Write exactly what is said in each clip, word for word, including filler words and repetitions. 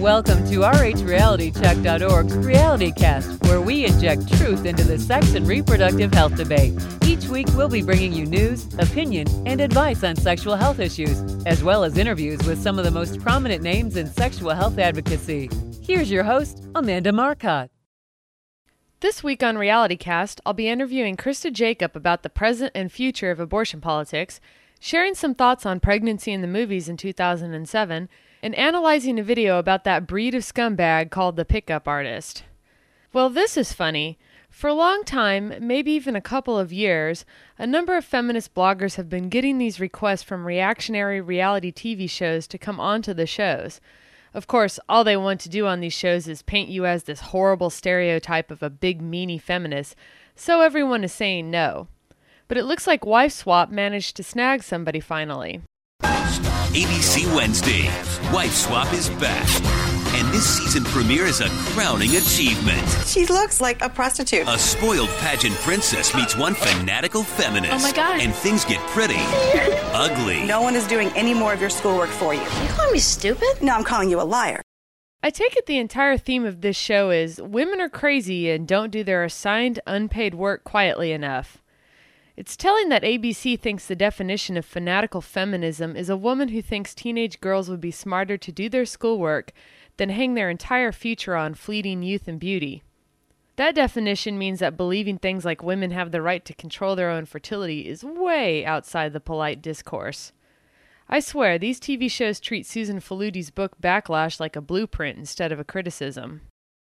Welcome to R H Reality Check dot org's Reality Cast, where we inject truth into the sex and reproductive health debate. Each week, we'll be bringing you news, opinion, and advice on sexual health issues, as well as interviews with some of the most prominent names in sexual health advocacy. Here's your host, Amanda Marcotte. This week on Reality Cast, I'll be interviewing Krista Jacob about the present and future of abortion politics, sharing some thoughts on pregnancy in the movies in two thousand seven, and analyzing a video about that breed of scumbag called the pickup artist. Well, this is funny. For a long time, maybe even a couple of years, a number of feminist bloggers have been getting these requests from reactionary reality T V shows to come onto the shows. Of course, all they want to do on these shows is paint you as this horrible stereotype of a big meanie feminist, so everyone is saying no. But it looks like Wife Swap managed to snag somebody finally. A B C Wednesday, Wife Swap is back. And this season premiere is a crowning achievement. She looks like a prostitute. A spoiled pageant princess meets one fanatical feminist. Oh my God. And things get pretty ugly. No one is doing any more of your schoolwork for you. You calling me stupid? No, I'm calling you a liar. I take it the entire theme of this show is women are crazy and don't do their assigned unpaid work quietly enough. It's telling that A B C thinks the definition of fanatical feminism is a woman who thinks teenage girls would be smarter to do their schoolwork than hang their entire future on fleeting youth and beauty. That definition means that believing things like women have the right to control their own fertility is way outside the polite discourse. I swear, these T V shows treat Susan Faludi's book Backlash like a blueprint instead of a criticism.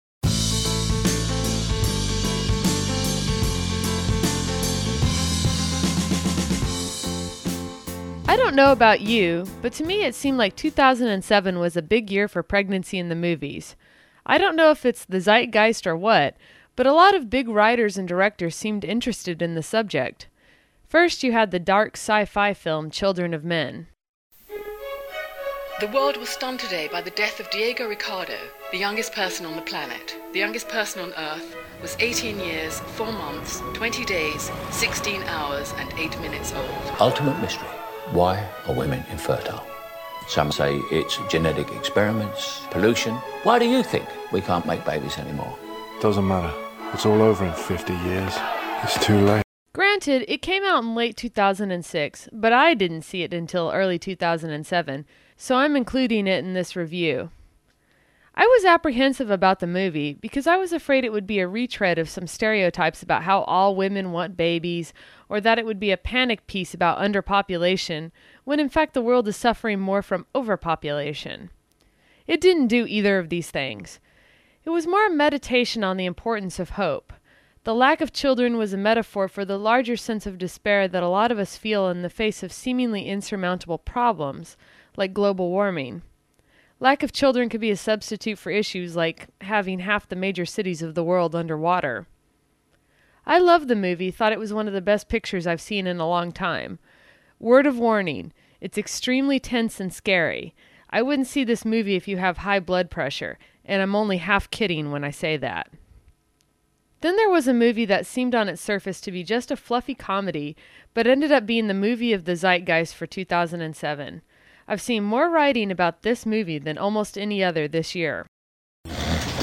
I don't know about you, but to me it seemed like two thousand seven was a big year for pregnancy in the movies. I don't know if it's the zeitgeist or what, but a lot of big writers and directors seemed interested in the subject. First, you had the dark sci-fi film Children of Men. The world was stunned today by the death of Diego Ricardo, the youngest person on the planet. The youngest person on Earth was eighteen years, four months, twenty days, sixteen hours, and eight minutes old. Ultimate mystery. Why are women infertile? Some say it's genetic experiments, pollution. Why do you think we can't make babies anymore? Doesn't matter. It's all over in fifty years. It's too late. Granted, it came out in late two thousand six, but I didn't see it until early two thousand seven, so I'm including it in this review. I was apprehensive about the movie because I was afraid it would be a retread of some stereotypes about how all women want babies, or that it would be a panic piece about underpopulation, when in fact the world is suffering more from overpopulation. It didn't do either of these things. It was more a meditation on the importance of hope. The lack of children was a metaphor for the larger sense of despair that a lot of us feel in the face of seemingly insurmountable problems, like global warming. Lack of children could be a substitute for issues like having half the major cities of the world underwater. I loved the movie, thought it was one of the best pictures I've seen in a long time. Word of warning, it's extremely tense and scary. I wouldn't see this movie if you have high blood pressure, and I'm only half kidding when I say that. Then there was a movie that seemed on its surface to be just a fluffy comedy, but ended up being the movie of the zeitgeist for two thousand seven. I've seen more writing about this movie than almost any other this year. Do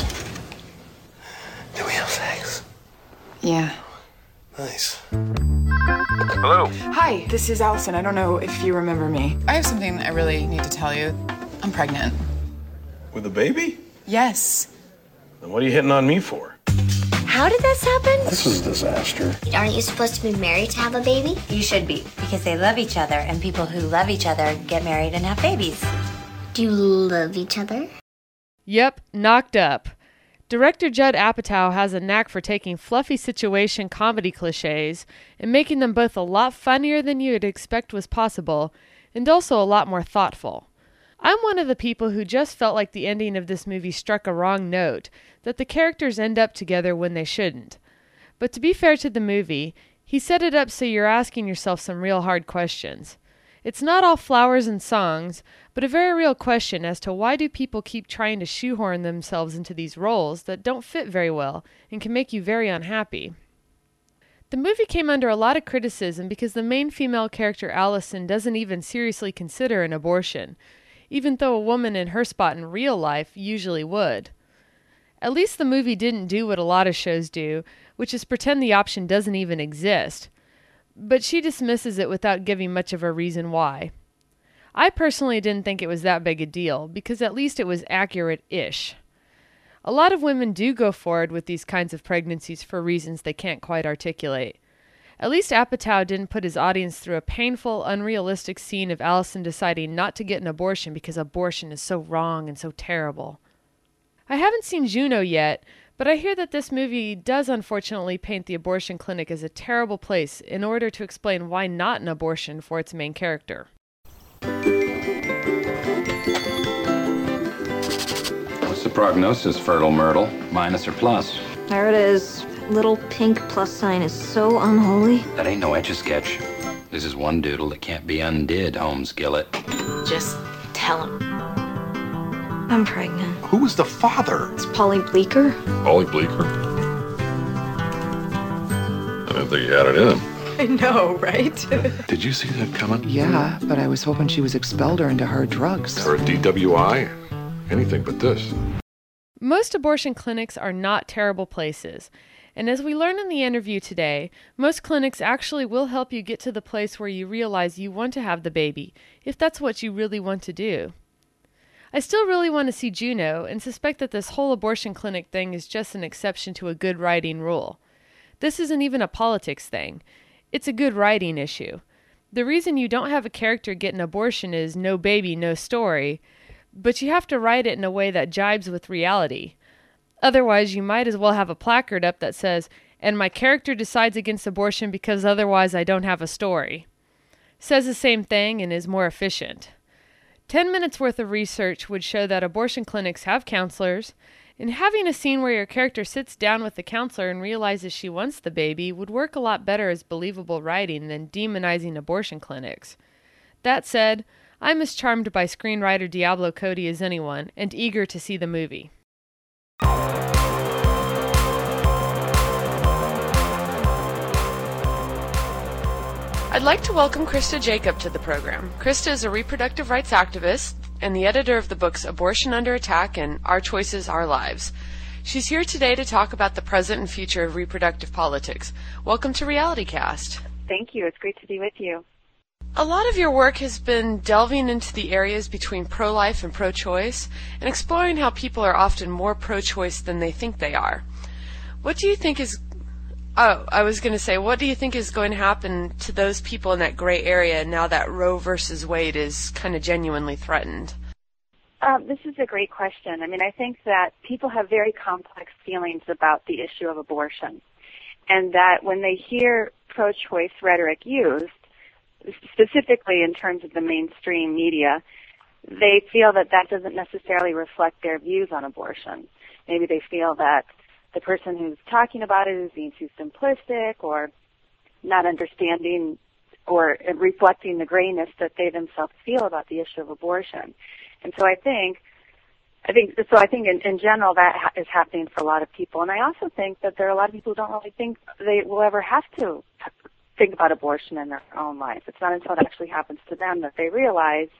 we have sex? Yeah. Nice. Hello. Hi, this is Allison. I don't know if you remember me. I have something I really need to tell you. I'm pregnant. With a baby? Yes. Then what are you hitting on me for? How did this happen? This is a disaster. Aren't you supposed to be married to have a baby? You should be, because they love each other, and people who love each other get married and have babies. Do you love each other? Yep, knocked up. Director Judd Apatow has a knack for taking fluffy situation comedy cliches and making them both a lot funnier than you'd expect was possible, and also a lot more thoughtful. I'm one of the people who just felt like the ending of this movie struck a wrong note, that the characters end up together when they shouldn't. But to be fair to the movie, he set it up so you're asking yourself some real hard questions. It's not all flowers and songs, but a very real question as to why do people keep trying to shoehorn themselves into these roles that don't fit very well and can make you very unhappy. The movie came under a lot of criticism because the main female character Allison doesn't even seriously consider an abortion. even though a woman in her spot in real life usually would. At least the movie didn't do what a lot of shows do, which is pretend the option doesn't even exist. But she dismisses it without giving much of a reason why. I personally didn't think it was that big a deal, because at least it was accurate-ish. A lot of women do go forward with these kinds of pregnancies for reasons they can't quite articulate. At least Apatow didn't put his audience through a painful, unrealistic scene of Allison deciding not to get an abortion because abortion is so wrong and so terrible. I haven't seen Juno yet, but I hear that this movie does unfortunately paint the abortion clinic as a terrible place in order to explain why not an abortion for its main character. What's the prognosis, Fertile Myrtle? Minus or plus? There it is. Little pink plus sign is so unholy. That ain't no Etch-a-Sketch. This is one doodle that can't be undid, Holmes Gillett. Just tell him. I'm pregnant. Who was the father? It's Polly Bleeker. Polly Bleeker? I didn't think he had it in him. I know, right? Did you see that coming? Yeah, but I was hoping she was expelled or into hard drugs. Or a D W I? Anything but this. Most abortion clinics are not terrible places. And as we learn in the interview today, most clinics actually will help you get to the place where you realize you want to have the baby, if that's what you really want to do. I still really want to see Juno, and suspect that this whole abortion clinic thing is just an exception to a good writing rule. This isn't even a politics thing. It's a good writing issue. The reason you don't have a character get an abortion is no baby, no story, but you have to write it in a way that jibes with reality. Otherwise, you might as well have a placard up that says, "And my character decides against abortion because otherwise I don't have a story." Says the same thing and is more efficient. Ten minutes worth of research would show that abortion clinics have counselors, and having a scene where your character sits down with the counselor and realizes she wants the baby would work a lot better as believable writing than demonizing abortion clinics. That said, I'm as charmed by screenwriter Diablo Cody as anyone, and eager to see the movie. I'd like to welcome Krista Jacob to the program. Krista is a reproductive rights activist and the editor of the books Abortion Under Attack and Our Choices, Our Lives. She's here today to talk about the present and future of reproductive politics. Welcome to RealityCast. Thank you. It's great to be with you. A lot of your work has been delving into the areas between pro-life and pro-choice and exploring how people are often more pro-choice than they think they are. What do you think is Oh, I was going to say, what do you think is going to happen to those people in that gray area now that Roe versus Wade is kind of genuinely threatened? Uh, this is a great question. I mean, I think that people have very complex feelings about the issue of abortion, and that when they hear pro-choice rhetoric used, specifically in terms of the mainstream media, they feel that that doesn't necessarily reflect their views on abortion. Maybe they feel that the person who's talking about it is being too simplistic or not understanding or reflecting the grayness that they themselves feel about the issue of abortion. And so I think, I think, so I think in, in general that ha- is happening for a lot of people. And I also think that there are a lot of people who don't really think they will ever have to think about abortion in their own life. It's not until it actually happens to them that they realize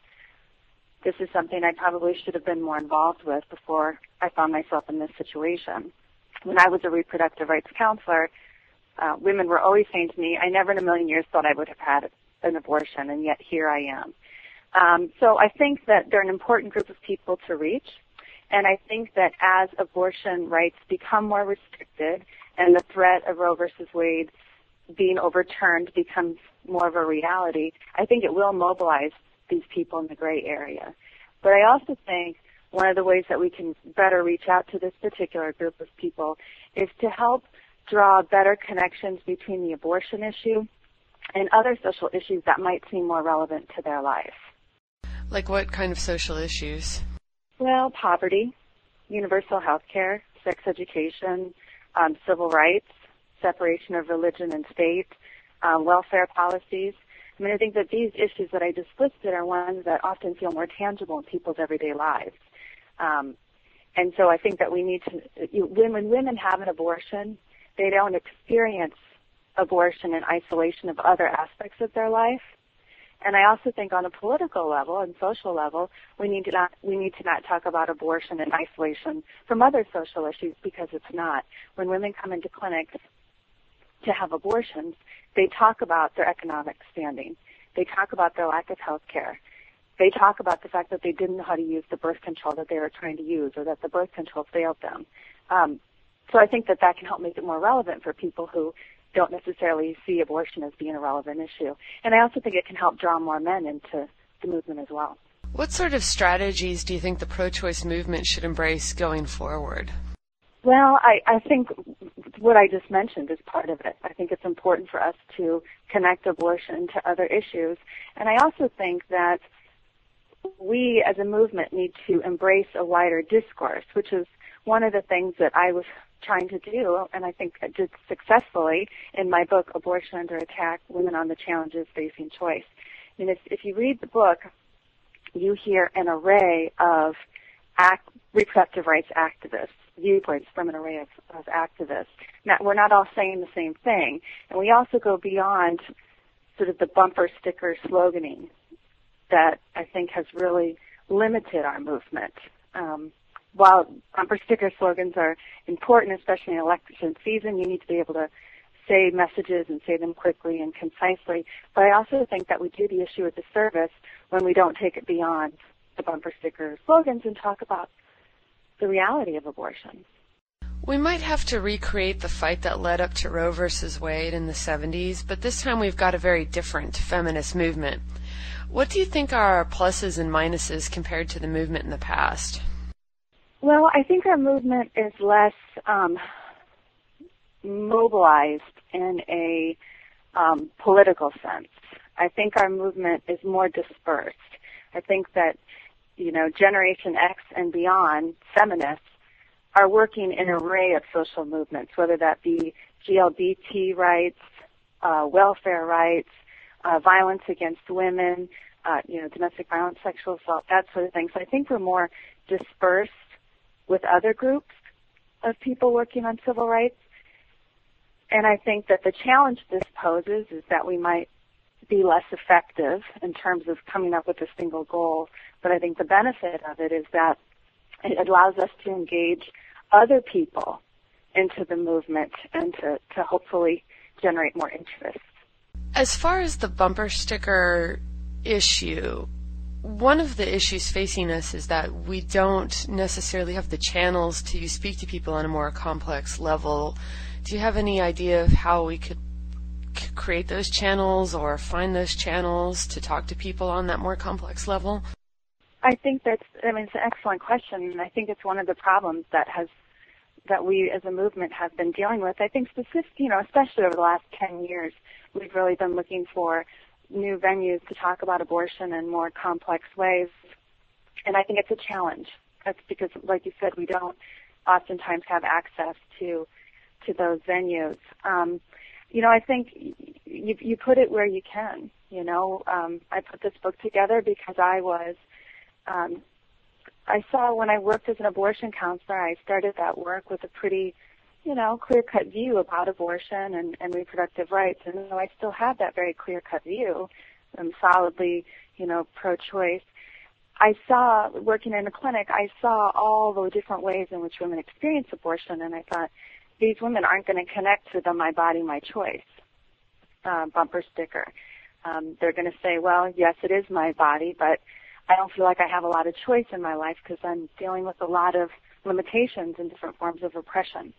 this is something I probably should have been more involved with before I found myself in this situation. When I was a reproductive rights counselor, uh, women were always saying to me, I never in a million years thought I would have had an abortion, and yet here I am. Um, so I think that they're an important group of people to reach, and I think that as abortion rights become more restricted and the threat of Roe versus Wade being overturned becomes more of a reality, I think it will mobilize these people in the gray area. But I also think one of the ways that we can better reach out to this particular group of people is to help draw better connections between the abortion issue and other social issues that might seem more relevant to their life. Like what kind of social issues? Well, poverty, universal health care, sex education, um, civil rights, separation of religion and state, uh, welfare policies. I mean, I think that these issues that I just listed are ones that often feel more tangible in people's everyday lives. Um, and so I think that we need to, you, when, when women have an abortion, they don't experience abortion in isolation of other aspects of their life. And I also think on a political level and social level, we need to not we need to not talk about abortion in isolation from other social issues, because it's not. When women come into clinics to have abortions, they talk about their economic standing. They talk about their lack of health care. They talk about the fact that they didn't know how to use the birth control that they were trying to use, or that the birth control failed them. Um, so I think that that can help make it more relevant for people who don't necessarily see abortion as being a relevant issue. And I also think it can help draw more men into the movement as well. What sort of strategies do you think the pro-choice movement should embrace going forward? Well, I, I think what I just mentioned is part of it. I think it's important for us to connect abortion to other issues. And I also think that we as a movement need to embrace a wider discourse, which is one of the things that I was trying to do, and I think I did successfully in my book, Abortion Under Attack, Women on the Challenges Facing Choice. I mean, if, if you read the book, you hear an array of act, reproductive rights activists, viewpoints from an array of, of activists. Now, we're not all saying the same thing, and we also go beyond sort of the bumper sticker sloganing that I think has really limited our movement. Um, while bumper sticker slogans are important, especially in election season, you need to be able to say messages and say them quickly and concisely. But I also think that we do the issue a disservice when we don't take it beyond the bumper sticker slogans and talk about the reality of abortion. We might have to recreate the fight that led up to Roe versus Wade in the seventies, but this time we've got a very different feminist movement. What do you think are our pluses and minuses compared to the movement in the past? Well, I think our movement is less um, mobilized in a um, political sense. I think our movement is more dispersed. I think that, you know, Generation X and beyond, feminists, are working in an array of social movements, whether that be G L B T rights, uh, welfare rights, uh, violence against women, uh, you know, domestic violence, sexual assault, that sort of thing. So I think we're more dispersed with other groups of people working on civil rights. And I think that the challenge this poses is that we might be less effective in terms of coming up with a single goal. But I think the benefit of it is that it allows us to engage other people into the movement and to, to hopefully generate more interest. As far as the bumper sticker issue, one of the issues facing us is that we don't necessarily have the channels to speak to people on a more complex level. Do you have any idea of how we could c- create those channels or find those channels to talk to people on that more complex level? I think that's, I mean, it's an excellent question, and I think it's one of the problems that has, that we as a movement have been dealing with. I think specific, you know, especially over the last ten years, we've really been looking for new venues to talk about abortion in more complex ways, and I think it's a challenge. That's because, like you said, we don't oftentimes have access to to those venues. Um, you know, I think you, you put it where you can. You know, um, I put this book together because I was, um, I saw when I worked as an abortion counselor, I started that work with a pretty, you know, clear-cut view about abortion and, and reproductive rights. And though I still have that very clear-cut view, I'm solidly, you know, pro-choice, I saw, working in a clinic, I saw all the different ways in which women experience abortion, and I thought, these women aren't going to connect to the my body, my choice uh, bumper sticker. Um, they're going to say, well, yes, it is my body, but I don't feel like I have a lot of choice in my life because I'm dealing with a lot of limitations and different forms of repression.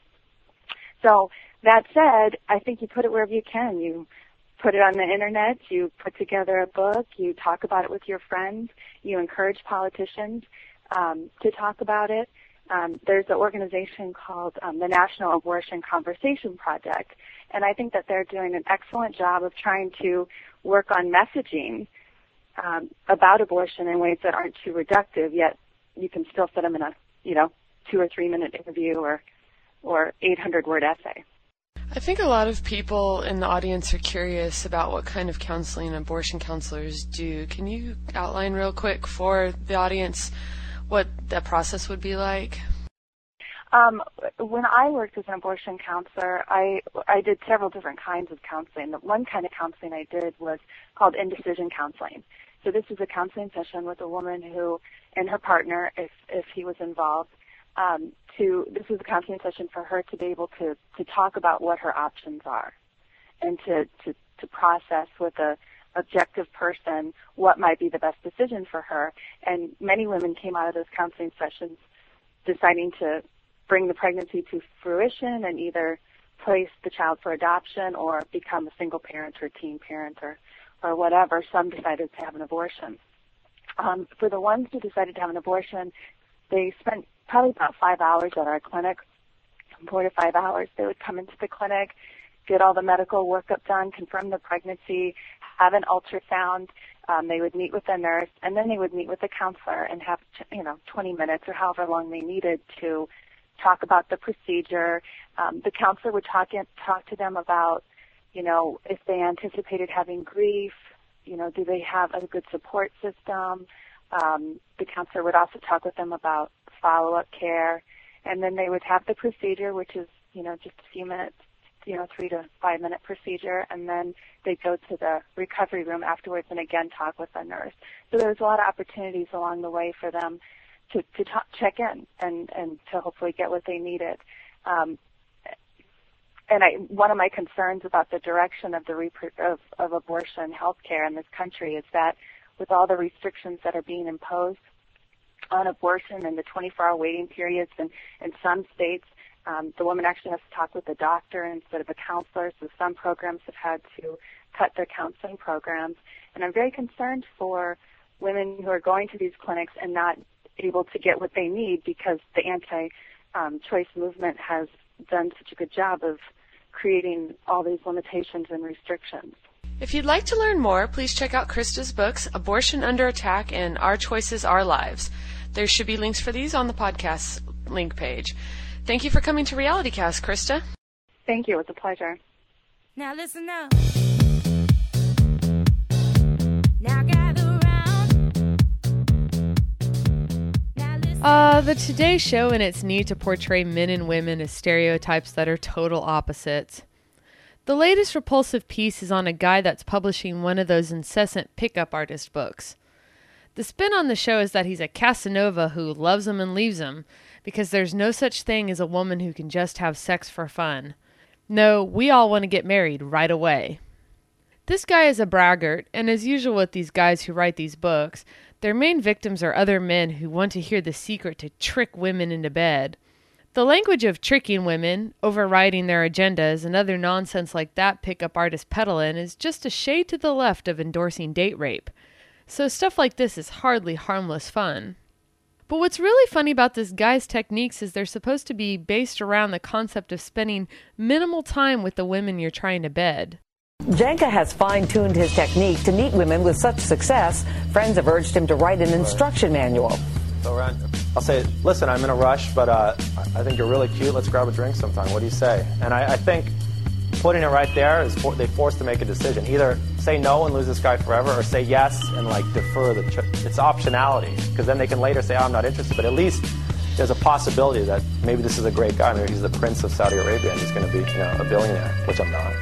So that said, I think you put it wherever you can. You put it on the internet, you put together a book, you talk about it with your friends, you encourage politicians um, to talk about it. Um, there's an organization called um, the National Abortion Conversation Project, and I think that they're doing an excellent job of trying to work on messaging um, about abortion in ways that aren't too reductive, yet you can still fit them in a, you know, two or three minute interview or or eight hundred word essay. I think a lot of people in the audience are curious about what kind of counseling abortion counselors do. Can you outline real quick for the audience what that process would be like? Um, when I worked as an abortion counselor, I I did several different kinds of counseling. The one kind of counseling I did was called indecision counseling. So this is a counseling session with a woman who, and her partner, if if he was involved, um, to this was a counseling session for her to be able to to talk about what her options are, and to to to process with a objective person what might be the best decision for her. And many women came out of those counseling sessions deciding to bring the pregnancy to fruition and either place the child for adoption or become a single parent or teen parent or, or whatever. Some decided to have an abortion. Um, for the ones who decided to have an abortion, they spent probably about five hours at our clinic, four to five hours. They would come into the clinic, get all the medical workup done, confirm the pregnancy, have an ultrasound. Um, they would meet with the nurse, and then they would meet with the counselor and have, you know, twenty minutes or however long they needed to talk about the procedure. Um, the counselor would talk in, talk to them about, you know, if they anticipated having grief, you know, do they have a good support system? Um, the counselor would also talk with them about follow-up care, and then they would have the procedure, which is, you know, just a few minutes, you know, three to five minute procedure, and then they'd go to the recovery room afterwards and again talk with the nurse. So there was a lot of opportunities along the way for them to, to talk, check in and, and to hopefully get what they needed. Um, and I, one of my concerns about the direction of the repro- of, of abortion health care in this country is that with all the restrictions that are being imposed on abortion and the twenty-four hour waiting periods, and in some states, um, the woman actually has to talk with a doctor instead of a counselor, so some programs have had to cut their counseling programs. And I'm very concerned for women who are going to these clinics and not able to get what they need because the anti-choice um, movement has done such a good job of creating all these limitations and restrictions. If you'd like to learn more, please check out Krista's books, Abortion Under Attack and Our Choices, Our Lives. There should be links for these on the podcast link page. Thank you for coming to RealityCast, Krista. Thank you. It's a pleasure. Now listen up. Now gather round. Now listen. Uh, the Today Show in its need to portray men and women as stereotypes that are total opposites. The latest repulsive piece is on a guy that's publishing one of those incessant pickup artist books. The spin on the show is that he's a Casanova who loves him and leaves him because there's no such thing as a woman who can just have sex for fun. No, we all want to get married right away. This guy is a braggart, and as usual with these guys who write these books, their main victims are other men who want to hear the secret to trick women into bed. The language of tricking women, overriding their agendas, and other nonsense like that pickup artists peddle in is just a shade to the left of endorsing date rape. So stuff like this is hardly harmless fun. But what's really funny about this guy's techniques is they're supposed to be based around the concept of spending minimal time with the women you're trying to bed. Janka has fine-tuned his technique to meet women with such success, friends have urged him to write an instruction manual. So Ron, I'll say, listen, I'm in a rush, but uh, I think you're really cute. Let's grab a drink sometime. What do you say? And I, I think putting it right there is for, they forced to make a decision. Either say no and lose this guy forever, or say yes and like defer the. Ch- it's optionality, because then they can later say, oh, I'm not interested. But at least there's a possibility that maybe this is a great guy. Maybe he's the prince of Saudi Arabia and he's going to be, you know, a billionaire, which I'm not.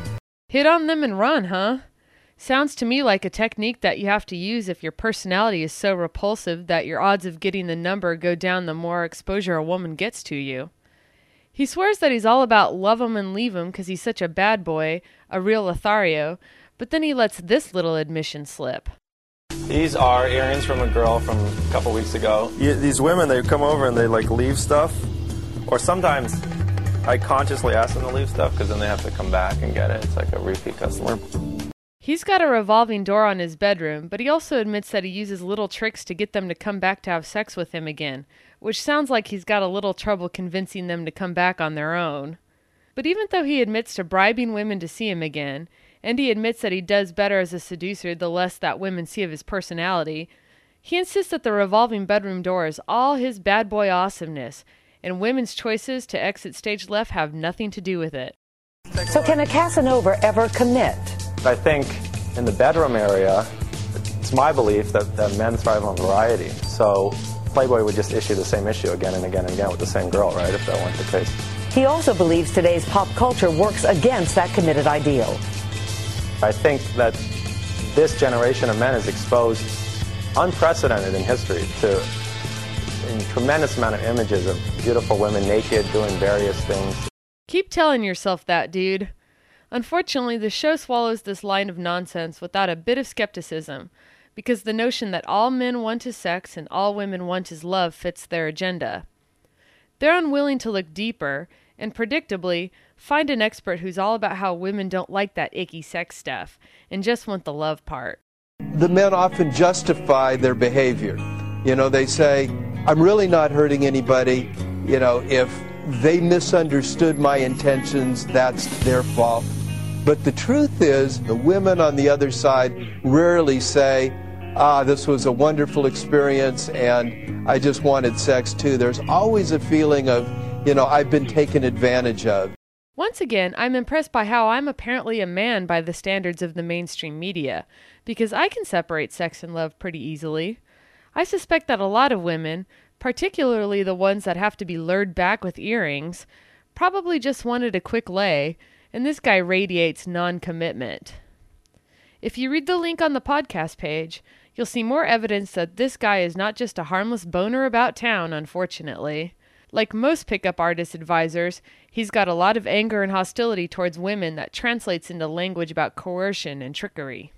Hit on them and run, huh? Sounds to me like a technique that you have to use if your personality is so repulsive that your odds of getting the number go down the more exposure a woman gets to you. He swears that he's all about love 'em and leave 'em because he's such a bad boy, a real Lothario, but then he lets this little admission slip. These are earrings from a girl from a couple weeks ago. Yeah, these women, they come over and they like leave stuff. Or sometimes I consciously ask them to leave stuff because then they have to come back and get it. It's like a repeat customer. He's got a revolving door on his bedroom, but he also admits that he uses little tricks to get them to come back to have sex with him again, which sounds like he's got a little trouble convincing them to come back on their own. But even though he admits to bribing women to see him again, and he admits that he does better as a seducer the less that women see of his personality, he insists that the revolving bedroom door is all his bad boy awesomeness, and women's choices to exit stage left have nothing to do with it. So can a Casanova ever commit? I think in the bedroom area, it's my belief that, that men thrive on variety. So Playboy would just issue the same issue again and again and again with the same girl, right, if that weren't the case. He also believes today's pop culture works against that committed ideal. I think that this generation of men is exposed, unprecedented in history, to a tremendous amount of images of beautiful women naked doing various things. Keep telling yourself that, dude. Unfortunately, the show swallows this line of nonsense without a bit of skepticism, because the notion that all men want is sex and all women want is love fits their agenda. They're unwilling to look deeper and, predictably, find an expert who's all about how women don't like that icky sex stuff and just want the love part. The men often justify their behavior. You know, they say, I'm really not hurting anybody. You know, if they misunderstood my intentions, that's their fault. But the truth is, the women on the other side rarely say, ah, this was a wonderful experience and I just wanted sex too. There's always a feeling of, you know, I've been taken advantage of. Once again, I'm impressed by how I'm apparently a man by the standards of the mainstream media, because I can separate sex and love pretty easily. I suspect that a lot of women, particularly the ones that have to be lured back with earrings, probably just wanted a quick lay, and this guy radiates non-commitment. If you read the link on the podcast page, you'll see more evidence that this guy is not just a harmless boner about town, unfortunately. Like most pickup artist advisors, he's got a lot of anger and hostility towards women that translates into language about coercion and trickery.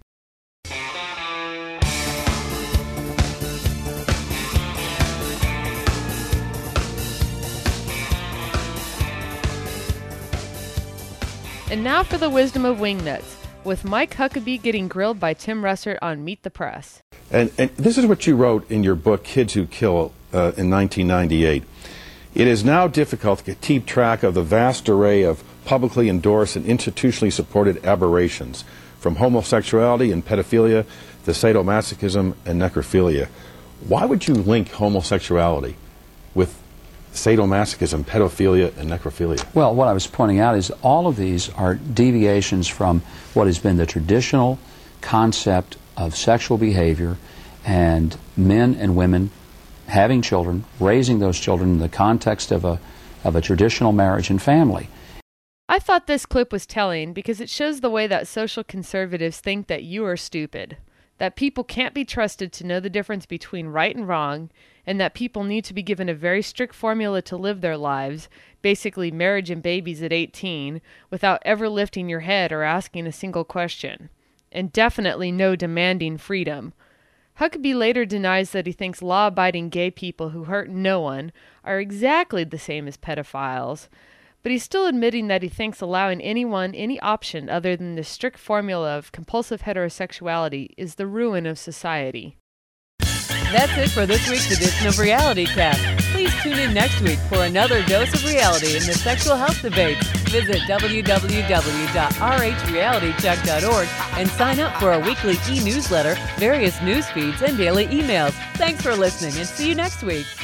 And now for the wisdom of Wingnuts, with Mike Huckabee getting grilled by Tim Russert on Meet the Press. And, and this is what you wrote in your book, Kids Who Kill, uh, in nineteen ninety-eight. It is now difficult to keep track of the vast array of publicly endorsed and institutionally supported aberrations, from homosexuality and pedophilia to sadomasochism and necrophilia. Why would you link homosexuality with sadomasochism, pedophilia, and necrophilia? Well, what I was pointing out is all of these are deviations from what has been the traditional concept of sexual behavior and men and women having children, raising those children in the context of a, of a traditional marriage and family. I thought this clip was telling because it shows the way that social conservatives think that you are stupid, that people can't be trusted to know the difference between right and wrong, and that people need to be given a very strict formula to live their lives, basically marriage and babies at eighteen, without ever lifting your head or asking a single question. And definitely no demanding freedom. Huckabee later denies that he thinks law-abiding gay people who hurt no one are exactly the same as pedophiles, but he's still admitting that he thinks allowing anyone any option other than the strict formula of compulsive heterosexuality is the ruin of society. That's it for this week's edition of Reality Cast. Please tune in next week for another dose of reality in the sexual health debate. Visit w w w dot r h reality check dot org and sign up for a weekly e-newsletter, various news feeds, and daily emails. Thanks for listening and see you next week.